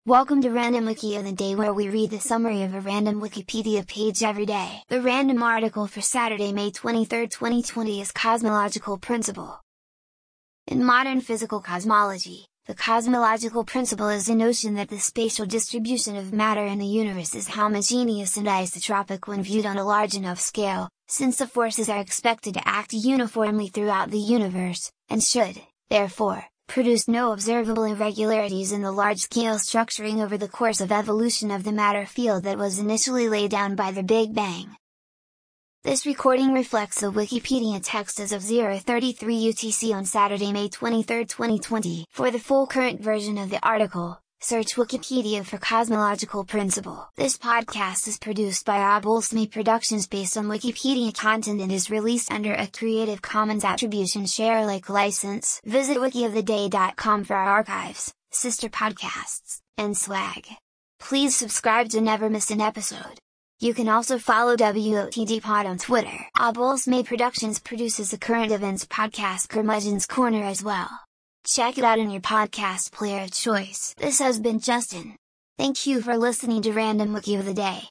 Welcome to Random Wiki of the Day, where we read the summary of a random Wikipedia page every day. The random article for Saturday, May 23, 2020 is Cosmological Principle. In modern physical cosmology, the cosmological principle is a notion that the spatial distribution of matter in the universe is homogeneous and isotropic when viewed on a large enough scale, since the forces are expected to act uniformly throughout the universe, and should, therefore, produce no observable irregularities in the large-scale structuring over the course of evolution of the matter field that was initially laid down by the Big Bang. This recording reflects the Wikipedia text as of 0:33 UTC on Saturday, May 23, 2020. For the full current version of the article, search Wikipedia for Cosmological Principle. This podcast is produced by Obulsme Productions based on Wikipedia content and is released under a Creative Commons Attribution Share Alike license. Visit wikioftheday.com for our archives, sister podcasts, and swag. Please subscribe to never miss an episode. You can also follow WOTD Pod on Twitter. Obulsme Productions produces the current events podcast Curmudgeon's Corner as well. Check it out in your podcast player of choice. This has been Justin. Thank you for listening to Random Wiki of the Day.